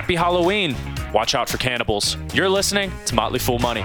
happy Halloween. Watch out for cannibals. You're listening to Motley Fool Money.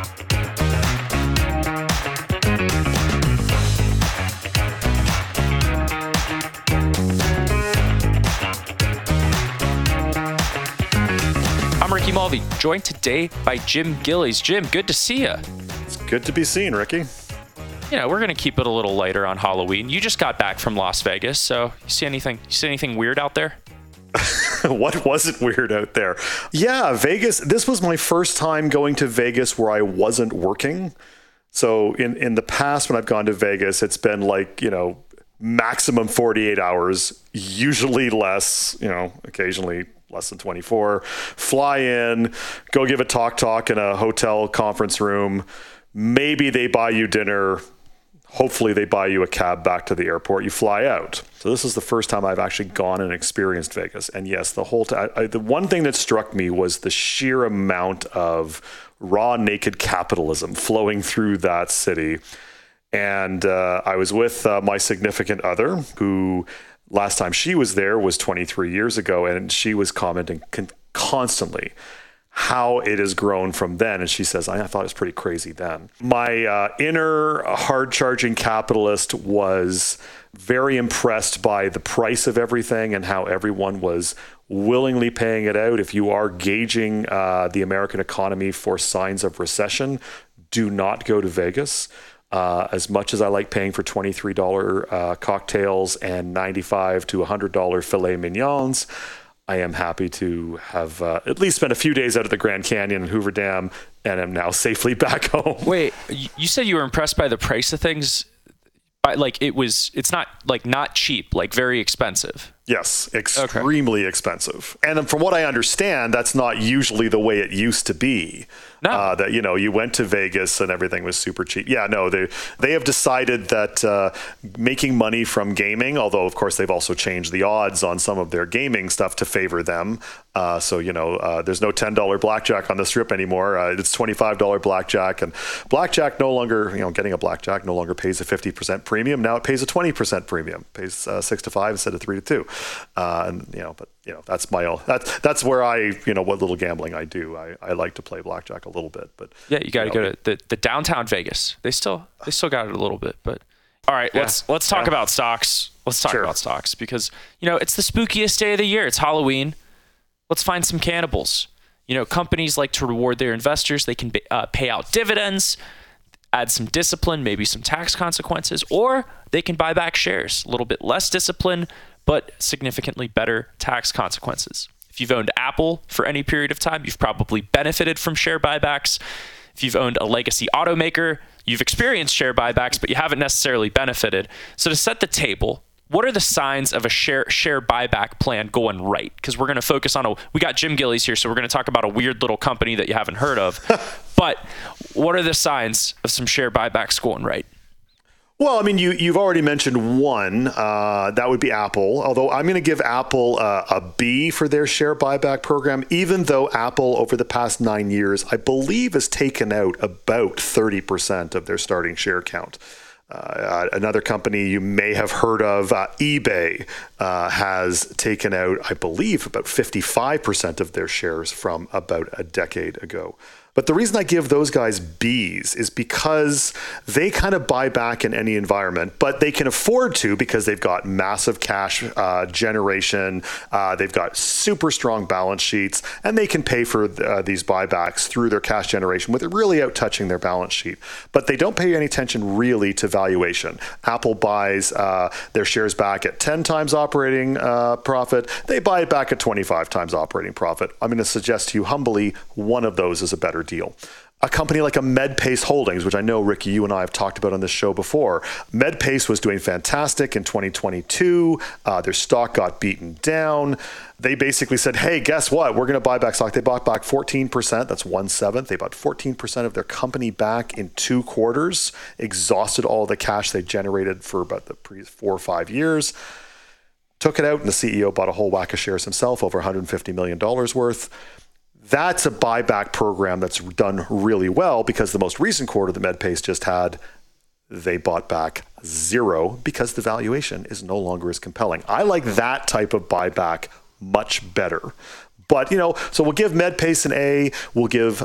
I'm Ricky Mulvey, joined today by Jim Gillies. Jim, good to see you. It's good to be seen, Ricky. You know, we're going to keep it a little lighter on Halloween. You just got back from Las Vegas, so you see anything weird out there? What wasn't weird out there? Yeah, Vegas. This was my first time going to Vegas where I wasn't working. So in the past, when I've gone to Vegas, it's been like, maximum 48 hours, usually less, occasionally less than 24. Fly in, go give a talk in a hotel conference room. Maybe they buy you dinner. Hopefully they buy you a cab back to the airport. You fly out. So this is the first time I've actually gone and experienced Vegas. And yes, the one thing that struck me was the sheer amount of raw, naked capitalism flowing through that city. And I was with my significant other, who last time she was there was 23 years ago, and she was commenting constantly how it has grown from then. And she says, I thought it was pretty crazy then. My inner hard-charging capitalist was very impressed by the price of everything and how everyone was willingly paying it out. If you are gauging the American economy for signs of recession, do not go to Vegas. As much as I like paying for $23 cocktails and $95 to $100 filet mignons, I am happy to have at least spent a few days out at the Grand Canyon and Hoover Dam, and am now safely back home. Wait, you said you were impressed by the price of things? It's not cheap, like very expensive. Yes, extremely expensive. And from what I understand, that's not usually the way it used to be. No. That, you went to Vegas and everything was super cheap. Yeah, no, they have decided that making money from gaming, although of course they've also changed the odds on some of their gaming stuff to favor them. So there's no $10 blackjack on the strip anymore. It's $25 blackjack, and blackjack no longer, getting a blackjack no longer pays a 50% premium. Now it pays a 20% premium, it pays 6 to 5 instead of 3 to 2. That's my own. That's where what little gambling I do. I like to play blackjack a little bit, but yeah, you got to go to the downtown Vegas. They still got it a little bit, but all right, let's talk about stocks. Let's talk about stocks because it's the spookiest day of the year. It's Halloween. Let's find some cannibals. Companies like to reward their investors. They can pay out dividends, add some discipline, maybe some tax consequences, or they can buy back shares. A little bit less discipline, but significantly better tax consequences. If you've owned Apple for any period of time, you've probably benefited from share buybacks. If you've owned a legacy automaker, you've experienced share buybacks, but you haven't necessarily benefited. So to set the table, what are the signs of a share buyback plan going right? Because we're going to focus on we got Jim Gillies here, so we're going to talk about a weird little company that you haven't heard of. But what are the signs of some share buybacks going right? Well, I mean, you've already mentioned one. That would be Apple. Although I'm going to give Apple a B for their share buyback program, even though Apple over the past 9 years, I believe, has taken out about 30% of their starting share count. Another company you may have heard of, eBay, has taken out, I believe, about 55% of their shares from about a decade ago. But the reason I give those guys Bs is because they kind of buy back in any environment, but they can afford to because they've got massive cash generation, they've got super strong balance sheets, and they can pay for these buybacks through their cash generation without really out touching their balance sheet. But they don't pay any attention really to valuation. Apple buys their shares back at 10 times operating profit. They buy it back at 25 times operating profit. I'm going to suggest to you humbly, one of those is a better deal. A company like a MedPace Holdings, which I know, Ricky, you and I have talked about on this show before. MedPace was doing fantastic in 2022. Their stock got beaten down. They basically said, hey, guess what? We're going to buy back stock. They bought back 14%. That's 1/7. They bought 14% of their company back in 2 quarters, exhausted all the cash they generated for about the previous 4 or 5 years. Took it out, and the CEO bought a whole whack of shares himself, over $150 million worth. That's a buyback program that's done really well because the most recent quarter that MedPace just had, they bought back 0 because the valuation is no longer as compelling. I like that type of buyback much better. But, so we'll give Medpace an A. We'll give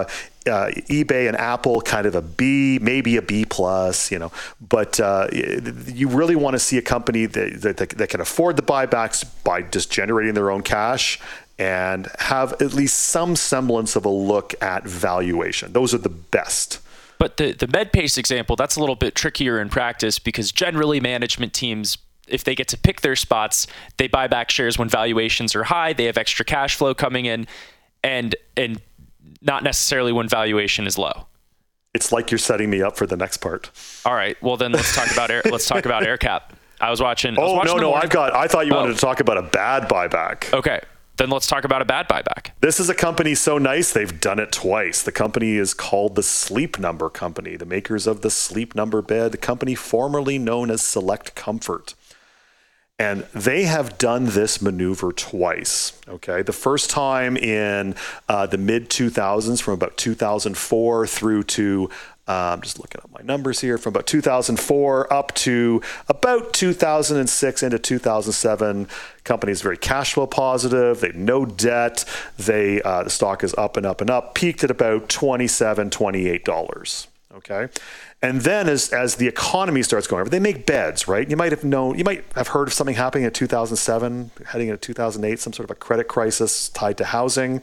eBay and Apple kind of a B, maybe a B plus, But you really want to see a company that can afford the buybacks by just generating their own cash and have at least some semblance of a look at valuation. Those are the best. But the Medpace example, that's a little bit trickier in practice because generally management teams, if they get to pick their spots, they buy back shares when valuations are high, they have extra cash flow coming in, and not necessarily when valuation is low. It's like you're setting me up for the next part. All right. Well, then let's talk about AirCap. I thought you wanted to talk about a bad buyback. Okay. Then let's talk about a bad buyback. This is a company so nice, they've done it twice. The company is called the Sleep Number Company, the makers of the Sleep Number bed, the company formerly known as Select Comfort. And they have done this maneuver twice. Okay, the first time in the mid 2000s, from about 2004 through to just looking up my numbers here, from about 2004 up to about 2006 into 2007. Company is very cash flow positive. They have no debt. The stock is up and up and up. Peaked at about $27, $28. Okay. And then as the economy starts going over, they make beds, right? You might have heard of something happening in 2007, heading into 2008, some sort of a credit crisis tied to housing.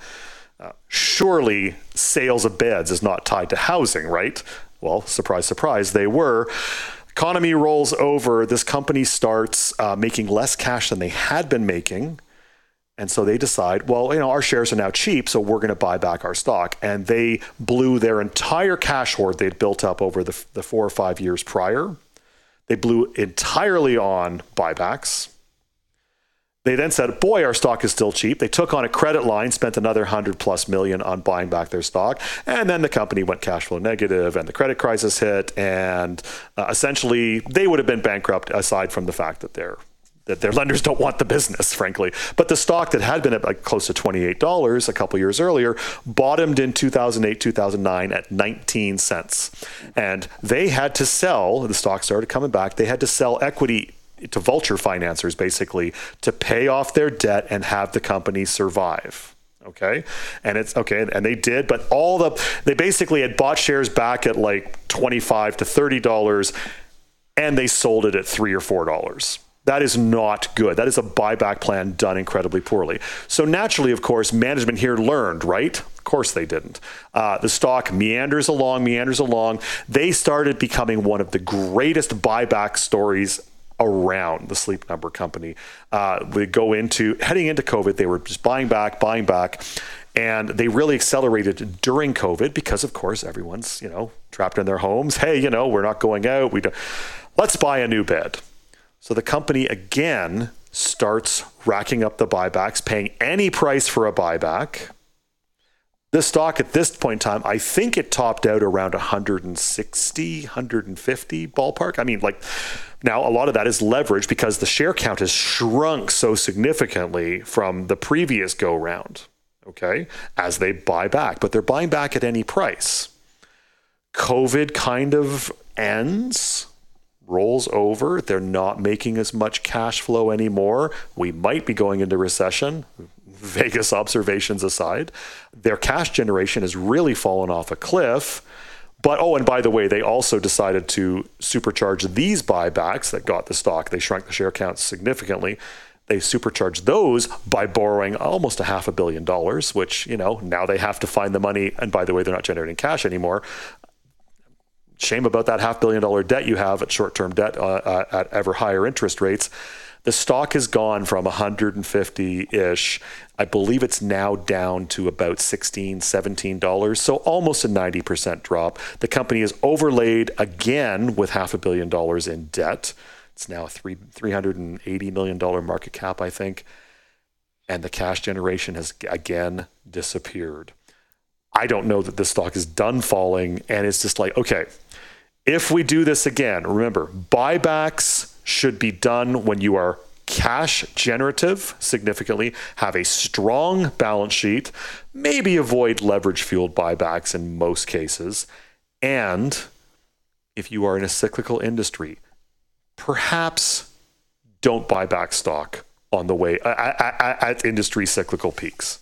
Surely sales of beds is not tied to housing, right? Well, surprise, surprise, they were. Economy rolls over. This company starts making less cash than they had been making. And so they decide, well, our shares are now cheap, so we're going to buy back our stock. And they blew their entire cash hoard they'd built up over the 4 or 5 years prior. They blew entirely on buybacks. They then said, boy, our stock is still cheap. They took on a credit line, spent another $100+ million on buying back their stock. And then the company went cash flow negative and the credit crisis hit. And essentially, they would have been bankrupt aside from the fact that their lenders don't want the business, frankly. But the stock that had been at close to $28 a couple years earlier bottomed in 2008, 2009 at 19 cents. And they had to sell, the stock started coming back, they had to sell equity to vulture financiers, basically, to pay off their debt and have the company survive. Okay. And it's okay. And they did, but they basically had bought shares back at like $25 to $30 and they sold it at $3 or $4. That is not good. That is a buyback plan done incredibly poorly. So naturally, of course, management here learned, right? Of course they didn't. The stock meanders along. They started becoming one of the greatest buyback stories around the Sleep Number Company. Heading into COVID, they were just buying back, and they really accelerated during COVID because, of course, everyone's, trapped in their homes. Hey, we're not going out. Let's buy a new bed. So the company again starts racking up the buybacks, paying any price for a buyback. This stock at this point in time, I think it topped out around 160, 150 ballpark. I mean, now a lot of that is leverage because the share count has shrunk so significantly from the previous go round, okay, as they buy back. But they're buying back at any price. COVID kind of ends, rolls over. They're not making as much cash flow anymore. We might be going into recession. Vegas observations aside, their cash generation has really fallen off a cliff. But, and by the way, they also decided to supercharge these buybacks that got the stock. They shrunk the share count significantly. They supercharged those by borrowing almost $500 million, which, now they have to find the money. And by the way, they're not generating cash anymore. Shame about that $500 million debt you have at short-term debt at ever higher interest rates. The stock has gone from 150-ish. I believe it's now down to about $16, $17. So almost a 90% drop. The company is overlaid again with $500 million in debt. It's now a $380 million market cap, I think. And the cash generation has again disappeared. I don't know that this stock is done falling. And it's just like, okay, if we do this again, remember, buybacks should be done when you are cash generative significantly, have a strong balance sheet, maybe avoid leverage fueled buybacks in most cases. And if you are in a cyclical industry, perhaps don't buy back stock on the way at industry cyclical peaks.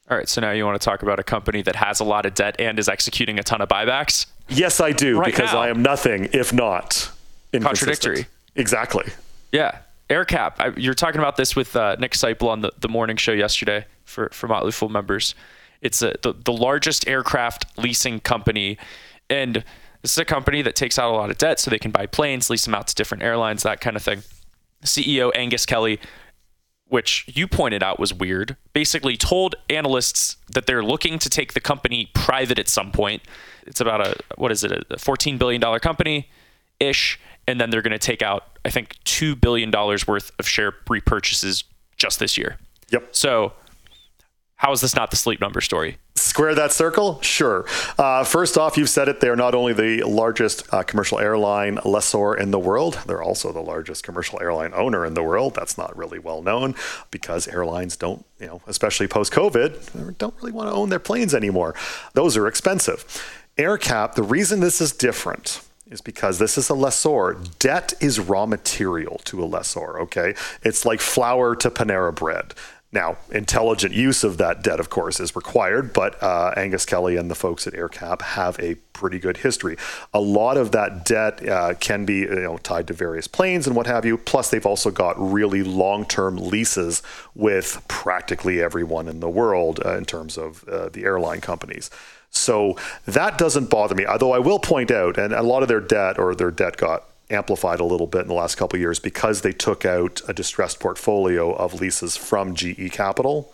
All right, so now you want to talk about a company that has a lot of debt and is executing a ton of buybacks? Yes, I do, right because now. I am nothing if not Contradictory. Exactly. Yeah. AerCap. You're talking about this with Nick Seipel on the morning show yesterday for Motley Fool members. It's the largest aircraft leasing company, and this is a company that takes out a lot of debt so they can buy planes, lease them out to different airlines, that kind of thing. CEO Angus Kelly, which you pointed out was weird, basically told analysts that they're looking to take the company private at some point. It's about a $14 billion company-ish, and then they're going to take out, I think, $2 billion worth of share repurchases just this year. Yep. So how is this not the Sleep Number story? Square that circle? Sure. First off, you've said it, they're not only the largest commercial airline lessor in the world, they're also the largest commercial airline owner in the world. That's not really well known because airlines don't, especially post-COVID, don't really want to own their planes anymore. Those are expensive. AerCap, the reason this is different is because this is a lessor. Debt is raw material to a lessor, okay? It's like flour to Panera Bread. Now, intelligent use of that debt, of course, is required, but Angus Kelly and the folks at AerCap have a pretty good history. A lot of that debt can be tied to various planes and what have you. Plus, they've also got really long-term leases with practically everyone in the world in terms of the airline companies. So that doesn't bother me, although I will point out, and a lot of their debt got amplified a little bit in the last couple of years because they took out a distressed portfolio of leases from GE Capital.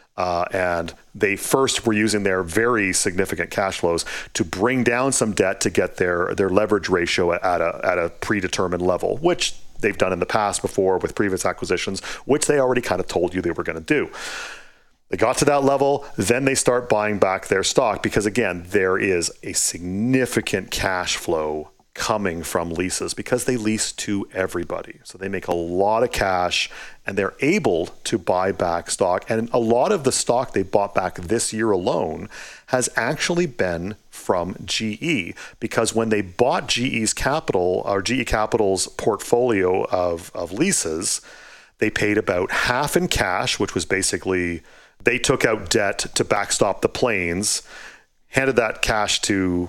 And they first were using their very significant cash flows to bring down some debt to get their leverage ratio at a predetermined level, which they've done in the past before with previous acquisitions, which they already kind of told you they were going to do. They got to that level, then they start buying back their stock because, again, there is a significant cash flow coming from leases because they lease to everybody. So they make a lot of cash and they're able to buy back stock. And a lot of the stock they bought back this year alone has actually been from GE because when they bought GE Capital's portfolio of leases, they paid about half in cash, which was basically they took out debt to backstop the planes, handed that cash to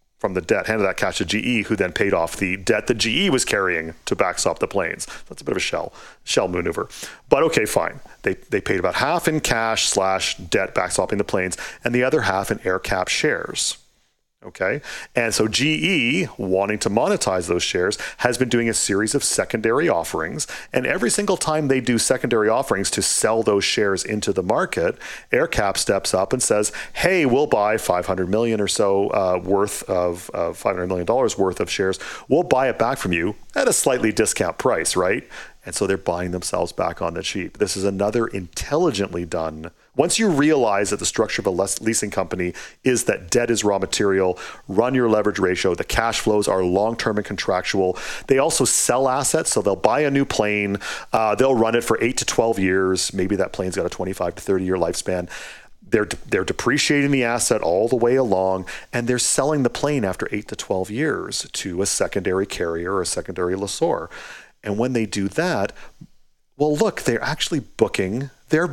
GE, who then paid off the debt that GE was carrying to backstop the planes. That's a bit of a shell maneuver. But okay, fine. They paid about half in cash / debt backstopping the planes, and the other half in AerCap shares. Okay. And so GE, wanting to monetize those shares, has been doing a series of secondary offerings. And every single time they do secondary offerings to sell those shares into the market, AerCap steps up and says, hey, we'll buy $500 million or so worth of $500 million worth of shares. We'll buy it back from you at a slightly discount price, right? And so they're buying themselves back on the cheap. This is another intelligently done. Once you realize that the structure of a leasing company is that debt is raw material, run your leverage ratio, the cash flows are long-term and contractual. They also sell assets, so they'll buy a new plane, they'll run it for 8 to 12 years. Maybe that plane's got a 25 to 30 year lifespan. They're depreciating the asset all the way along, and they're selling the plane after 8 to 12 years to a secondary carrier or a secondary lessor. And when they do that, well, look, they're booking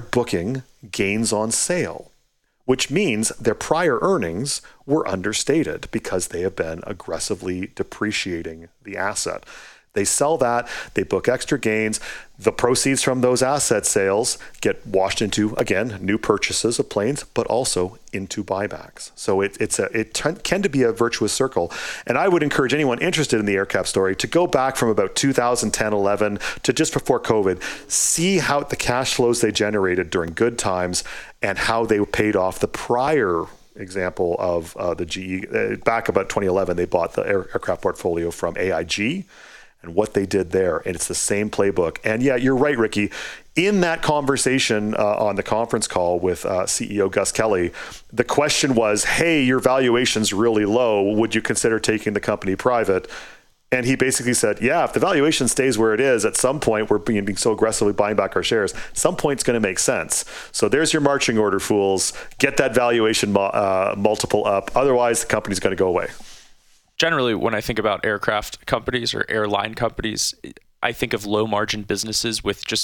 gains on sale, which means their prior earnings were understated because they have been aggressively depreciating the asset. They sell that, they book extra gains. The proceeds from those asset sales get washed into, again, new purchases of planes, but also into buybacks. So it can be a virtuous circle. And I would encourage anyone interested in the AerCap story to go back from about 2010, 11 to just before COVID, see how the cash flows they generated during good times and how they paid off the prior example of the GE. Back about 2011, they bought the aircraft portfolio from AIG. And what they did there, and it's the same playbook. And yeah, you're right, Ricky. In that conversation on the conference call with CEO Gus Kelly, the question was, hey, your valuation's really low. Would you consider taking the company private? And he basically said, yeah, if the valuation stays where it is, at some point, we're being so aggressively buying back our shares, some point it's going to make sense. So there's your marching order, fools. Get that valuation multiple up. Otherwise, the company's going to go away. Generally, when I think about aircraft companies or airline companies, I think of low margin businesses with just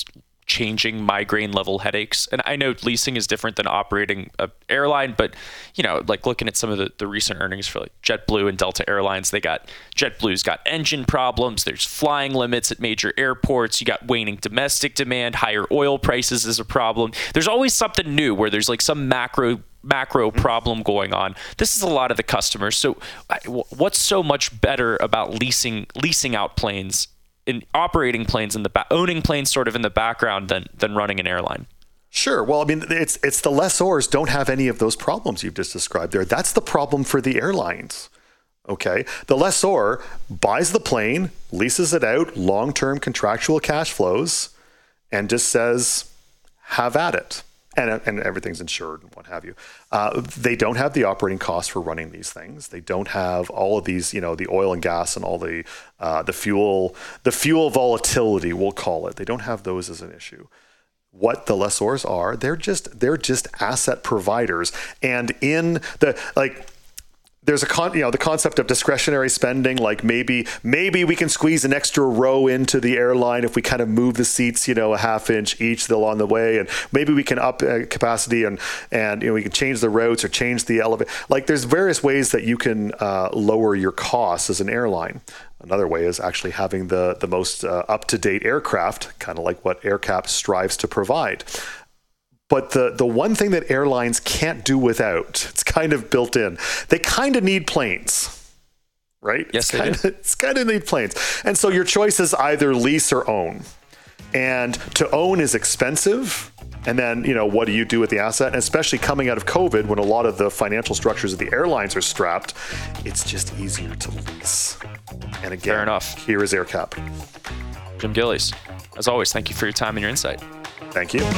changing migraine level headaches. And I know leasing is different than operating an airline, but like looking at some of the recent earnings for like JetBlue and Delta Airlines, JetBlue's got engine problems. There's flying limits at major airports. You got waning domestic demand, higher oil prices is a problem. There's always something new where there's like some macro problem going on. This is a lot of the customers. So what's so much better about leasing out planes in operating planes in the owning planes sort of in the background than running an airline? Sure. Well, I mean, it's the lessors don't have any of those problems you've just described there. That's the problem for the airlines. Okay. The lessor buys the plane, leases it out, long-term contractual cash flows, and just says, have at it. And everything's insured and what have you. They don't have the operating costs for running these things. They don't have all of these, the oil and gas and all the fuel volatility, we'll call it. They don't have those as an issue. What the lessors are, they're just asset providers. And in there's the concept of discretionary spending, like maybe we can squeeze an extra row into the airline if we kind of move the seats, a half inch each along the way, and maybe we can up capacity and we can change the routes or change the elevator. Like there's various ways that you can lower your costs as an airline. Another way is actually having the most up-to-date aircraft, kind of like what AerCap strives to provide. But the one thing that airlines can't do without, it's kind of built in, they kind of need planes, right? Yes, it's kind of need planes. And so your choice is either lease or own. And to own is expensive. And then, what do you do with the asset? And especially coming out of COVID, when a lot of the financial structures of the airlines are strapped, it's just easier to lease. And again, fair enough. Here is AerCap. Jim Gillies, as always, thank you for your time and your insight. Thank you.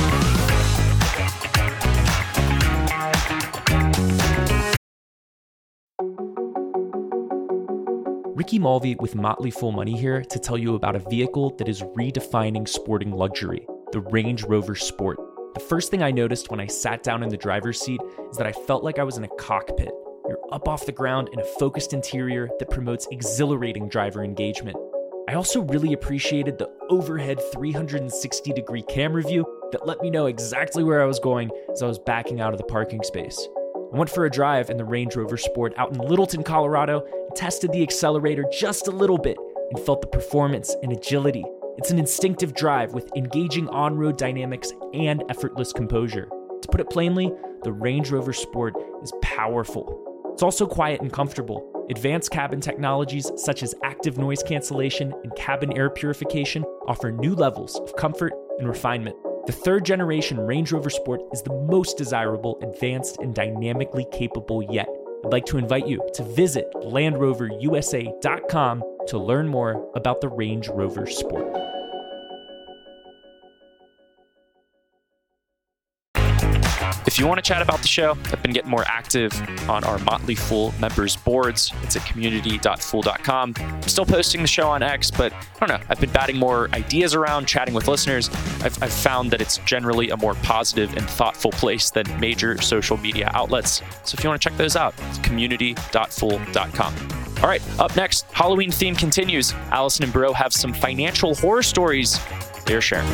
Ricky Mulvey with Motley Fool Money here to tell you about a vehicle that is redefining sporting luxury, the Range Rover Sport. The first thing I noticed when I sat down in the driver's seat is that I felt like I was in a cockpit. You're up off the ground in a focused interior that promotes exhilarating driver engagement. I also really appreciated the overhead 360-degree camera view that let me know exactly where I was going as I was backing out of the parking space. I went for a drive in the Range Rover Sport out in Littleton, Colorado, and tested the accelerator just a little bit and felt the performance and agility. It's an instinctive drive with engaging on-road dynamics and effortless composure. To put it plainly, the Range Rover Sport is powerful. It's also quiet and comfortable. Advanced cabin technologies such as active noise cancellation and cabin air purification offer new levels of comfort and refinement. The third-generation Range Rover Sport is the most desirable, advanced, and dynamically capable yet. I'd like to invite you to visit LandRoverUSA.com to learn more about the Range Rover Sport. If you want to chat about the show, I've been getting more active on our Motley Fool members boards. It's at community.fool.com. I'm still posting the show on X, but I don't know. I've been batting more ideas around, chatting with listeners. I've found that it's generally a more positive and thoughtful place than major social media outlets. So if you want to check those out, it's community.fool.com. All right, up next, Halloween theme continues. Allison and Bro have some financial horror stories they're sharing.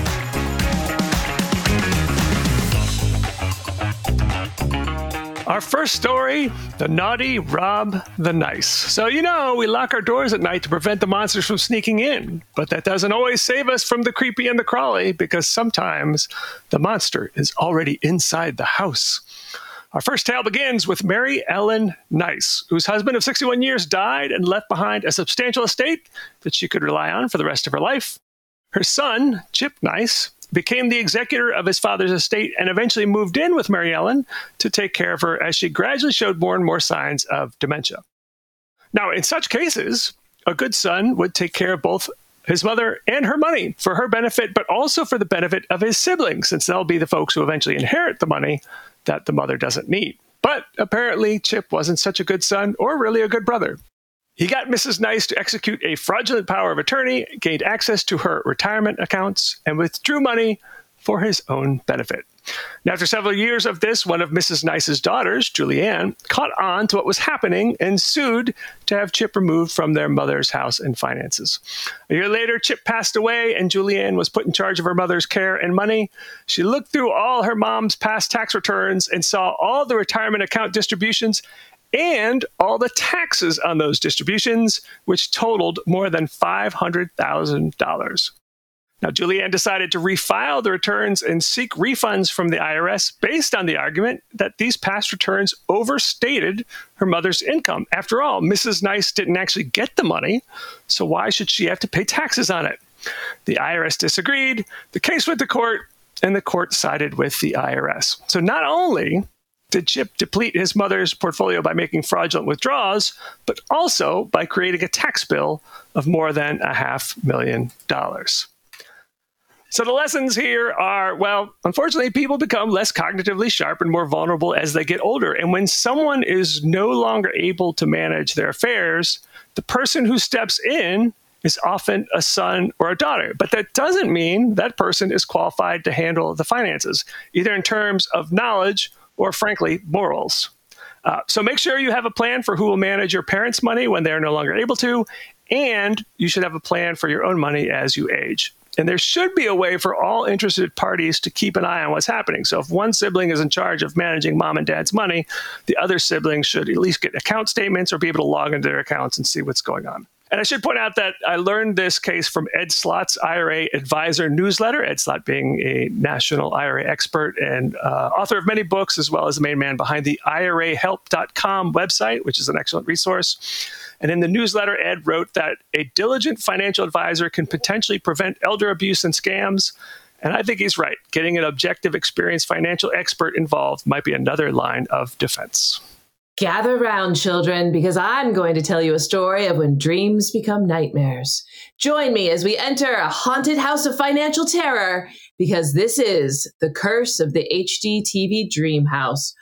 Our first story, the naughty rob the nice. So, we lock our doors at night to prevent the monsters from sneaking in. But that doesn't always save us from the creepy and the crawly, because sometimes the monster is already inside the house. Our first tale begins with Mary Ellen Nice, whose husband of 61 years died and left behind a substantial estate that she could rely on for the rest of her life. Her son, Chip Nice, became the executor of his father's estate and eventually moved in with Mary Ellen to take care of her as she gradually showed more and more signs of dementia. Now, in such cases, a good son would take care of both his mother and her money for her benefit, but also for the benefit of his siblings, since they'll be the folks who eventually inherit the money that the mother doesn't need. But apparently, Chip wasn't such a good son or really a good brother. He got Mrs. Nice to execute a fraudulent power of attorney, gained access to her retirement accounts, and withdrew money for his own benefit. And after several years of this, one of Mrs. Nice's daughters, Julianne, caught on to what was happening and sued to have Chip removed from their mother's house and finances. A year later, Chip passed away and Julianne was put in charge of her mother's care and money. She looked through all her mom's past tax returns and saw all the retirement account distributions and all the taxes on those distributions, which totaled more than $500,000. Now, Julianne decided to refile the returns and seek refunds from the IRS based on the argument that these past returns overstated her mother's income. After all, Mrs. Nice didn't actually get the money, so why should she have to pay taxes on it? The IRS disagreed, the case went to court, and the court sided with the IRS. So not only did Chip deplete his mother's portfolio by making fraudulent withdrawals, but also by creating a tax bill of more than $500,000. So the lessons here are, well, unfortunately, people become less cognitively sharp and more vulnerable as they get older. And when someone is no longer able to manage their affairs, the person who steps in is often a son or a daughter. But that doesn't mean that person is qualified to handle the finances, either in terms of knowledge or, frankly, morals. So make sure you have a plan for who will manage your parents' money when they're no longer able to, and you should have a plan for your own money as you age. And there should be a way for all interested parties to keep an eye on what's happening. So if one sibling is in charge of managing mom and dad's money, the other sibling should at least get account statements or be able to log into their accounts and see what's going on. And I should point out that I learned this case from Ed Slott's IRA Advisor newsletter, Ed Slott being a national IRA expert and author of many books, as well as the main man behind the IRAhelp.com website, which is an excellent resource. And in the newsletter, Ed wrote that a diligent financial advisor can potentially prevent elder abuse and scams. And I think he's right. Getting an objective, experienced financial expert involved might be another line of defense. Gather round, children, because I'm going to tell you a story of when dreams become nightmares. Join me as we enter a haunted house of financial terror, because this is The Curse of the HGTV Dream House.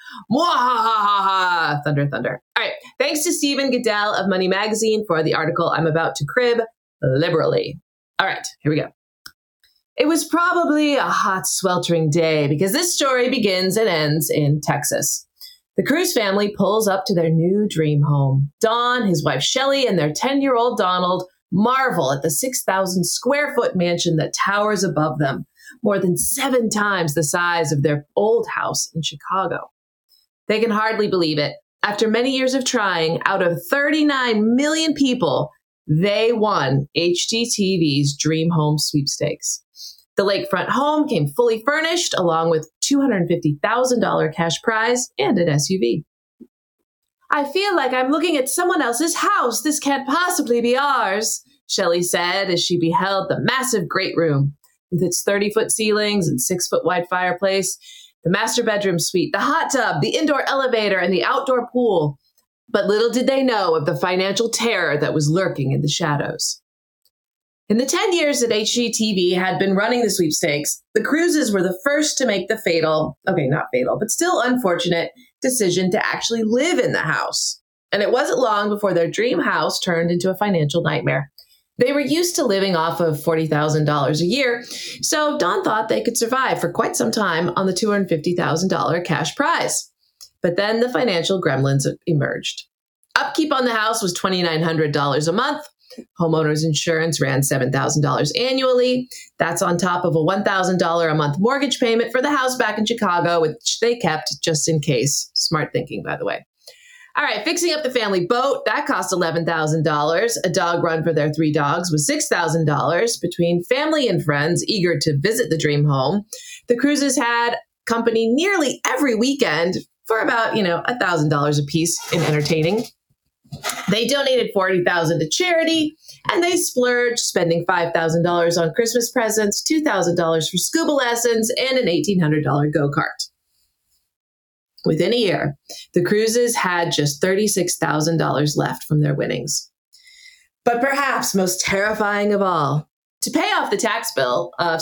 Mwahaha! Thunder, thunder. All right. Thanks to Stephen Goodell of Money Magazine for the article I'm about to crib liberally. All right, here we go. It was probably a hot, sweltering day because this story begins and ends in Texas. The Cruz family pulls up to their new dream home. Don, his wife Shelley, and their 10-year-old Donald marvel at the 6,000 square foot mansion that towers above them, more than 7 times the size of their old house in Chicago. They can hardly believe it. After many years of trying, out of 39 million people, they won HGTV's Dream Home Sweepstakes. The lakefront home came fully furnished, along with $250,000 cash prize and an SUV. I feel like I'm looking at someone else's house. This can't possibly be ours, Shelley said as she beheld the massive great room with its 30-foot ceilings and 6-foot wide fireplace, the master bedroom suite, the hot tub, the indoor elevator, and the outdoor pool. But little did they know of the financial terror that was lurking in the shadows. In the 10 years that HGTV had been running the sweepstakes, the Cruzes were the first to make the not fatal, but still unfortunate decision to actually live in the house. And it wasn't long before their dream house turned into a financial nightmare. They were used to living off of $40,000 a year, so Don thought they could survive for quite some time on the $250,000 cash prize. But then the financial gremlins emerged. Upkeep on the house was $2,900 a month. Homeowners insurance ran $7,000 annually. That's on top of a $1,000 a month mortgage payment for the house back in Chicago, which they kept just in case. Smart thinking, by the way. All right, fixing up the family boat, that cost $11,000. A dog run for their 3 dogs was $6,000. Between family and friends eager to visit the dream home, the Cruzes had company nearly every weekend for about, $1,000 a piece in entertaining. They donated $40,000 to charity, and they splurged, spending $5,000 on Christmas presents, $2,000 for scuba lessons, and an $1,800 go-kart. Within a year, the Cruzes had just $36,000 left from their winnings. But perhaps most terrifying of all, to pay off the tax bill of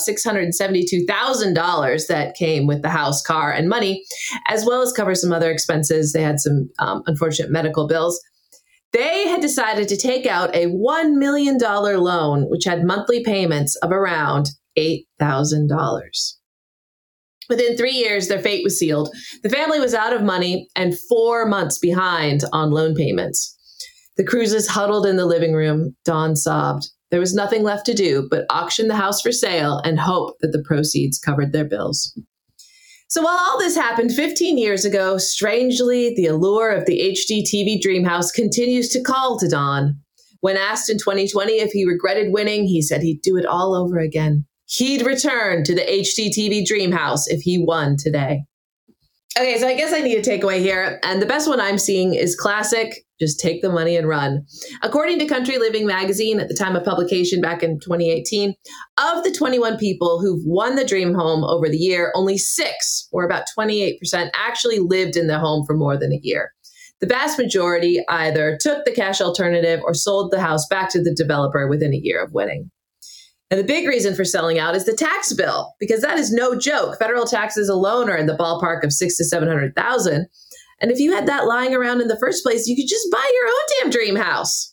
$672,000 that came with the house, car, and money, as well as cover some other expenses, they had some unfortunate medical bills. They had decided to take out a $1 million loan, which had monthly payments of around $8,000. Within 3 years, their fate was sealed. The family was out of money and 4 months behind on loan payments. The Cruzes huddled in the living room. Dawn sobbed. There was nothing left to do but auction the house for sale and hope that the proceeds covered their bills. So while all this happened 15 years ago, strangely, the allure of the HGTV dream house continues to call to Dawn. When asked in 2020 if he regretted winning, he said he'd do it all over again. He'd return to the HGTV dream house if he won today. Okay, so I guess I need a takeaway here. And the best one I'm seeing is classic, just take the money and run. According to Country Living magazine at the time of publication back in 2018, of the 21 people who've won the dream home over the year, only 6, or about 28%, actually lived in the home for more than a year. The vast majority either took the cash alternative or sold the house back to the developer within a year of winning. And the big reason for selling out is the tax bill, because that is no joke. Federal taxes alone are in the ballpark of $600,000 to $700,000. And if you had that lying around in the first place, you could just buy your own damn dream house.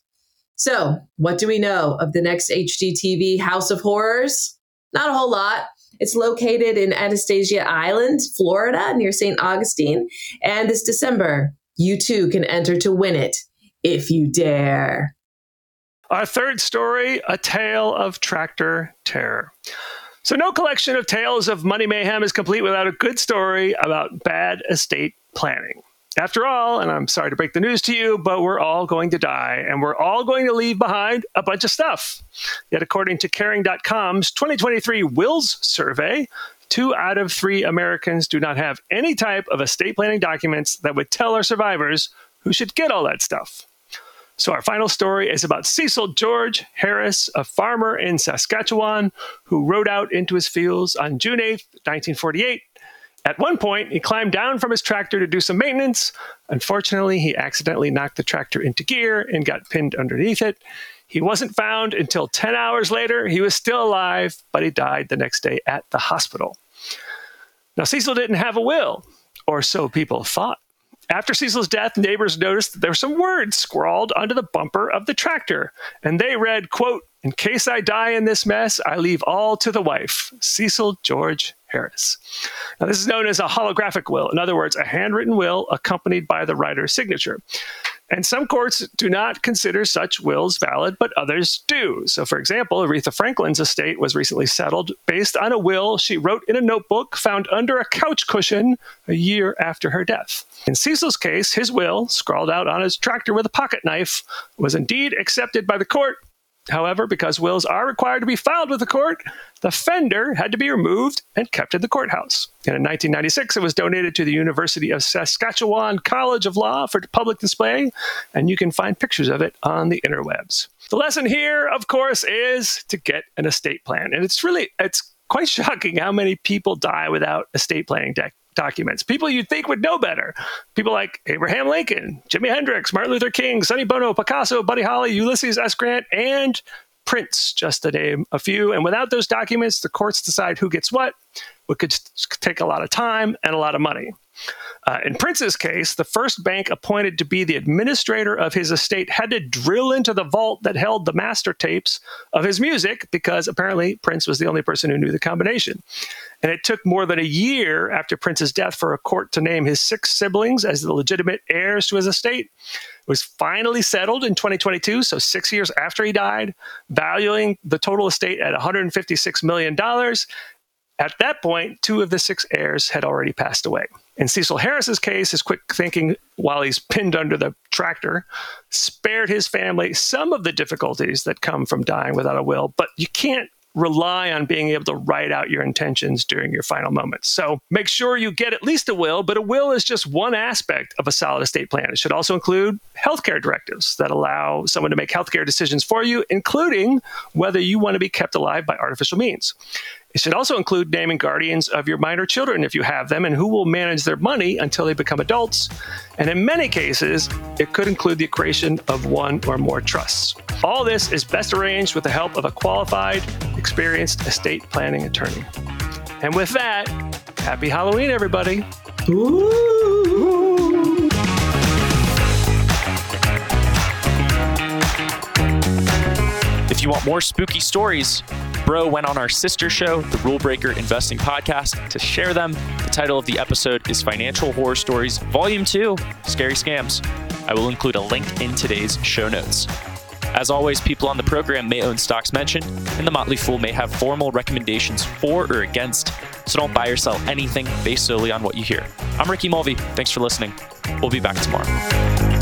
So what do we know of the next HGTV House of Horrors? Not a whole lot. It's located in Anastasia Island, Florida, near St. Augustine. And this December, you too can enter to win it, if you dare. Our third story, a tale of tractor terror. So no collection of tales of money mayhem is complete without a good story about bad estate planning. After all, and I'm sorry to break the news to you, but we're all going to die, and we're all going to leave behind a bunch of stuff. Yet according to Caring.com's 2023 Wills Survey, 2 out of 3 Americans do not have any type of estate planning documents that would tell our survivors who should get all that stuff. So our final story is about Cecil George Harris, a farmer in Saskatchewan who rode out into his fields on June 8th, 1948. At one point, he climbed down from his tractor to do some maintenance. Unfortunately, he accidentally knocked the tractor into gear and got pinned underneath it. He wasn't found until 10 hours later. He was still alive, but he died the next day at the hospital. Now, Cecil didn't have a will, or so people thought. After Cecil's death, neighbors noticed that there were some words scrawled onto the bumper of the tractor, and they read, quote, "In case I die in this mess, I leave all to the wife, Cecil George Harris." Now, this is known as a holographic will. In other words, a handwritten will accompanied by the writer's signature. And some courts do not consider such wills valid, but others do. So, for example, Aretha Franklin's estate was recently settled based on a will she wrote in a notebook found under a couch cushion a year after her death. In Cecil's case, his will, scrawled out on his tractor with a pocket knife, was indeed accepted by the court. However, because wills are required to be filed with the court, the fender had to be removed and kept in the courthouse. And in 1996, it was donated to the University of Saskatchewan College of Law for public display, and you can find pictures of it on the interwebs. The lesson here, of course, is to get an estate plan. And it's quite shocking how many people die without estate planning documents. People you'd think would know better. People like Abraham Lincoln, Jimi Hendrix, Martin Luther King, Sonny Bono, Picasso, Buddy Holly, Ulysses S. Grant, and Prince, just to name a few. And without those documents, the courts decide who gets what, which could take a lot of time and a lot of money. In Prince's case, the first bank appointed to be the administrator of his estate had to drill into the vault that held the master tapes of his music because apparently Prince was the only person who knew the combination. And it took more than a year after Prince's death for a court to name his 6 siblings as the legitimate heirs to his estate. It was finally settled in 2022, so 6 years after he died, valuing the total estate at $156 million. At that point, 2 of the 6 heirs had already passed away. In Cecil Harris's case, his quick thinking while he's pinned under the tractor spared his family some of the difficulties that come from dying without a will, but you can't rely on being able to write out your intentions during your final moments. So make sure you get at least a will, but a will is just one aspect of a solid estate plan. It should also include healthcare directives that allow someone to make healthcare decisions for you, including whether you want to be kept alive by artificial means. It should also include naming guardians of your minor children if you have them and who will manage their money until they become adults. And in many cases, it could include the creation of 1 or more trusts. All this is best arranged with the help of a qualified, experienced estate planning attorney. And with that, happy Halloween, everybody. Ooh. If you want more spooky stories, Bro went on our sister show, the Rule Breaker Investing Podcast, to share them. The title of the episode is Financial Horror Stories, Volume 2, Scary Scams. I will include a link in today's show notes. As always, people on the program may own stocks mentioned, and the Motley Fool may have formal recommendations for or against, so don't buy or sell anything based solely on what you hear. I'm Ricky Mulvey. Thanks for listening. We'll be back tomorrow.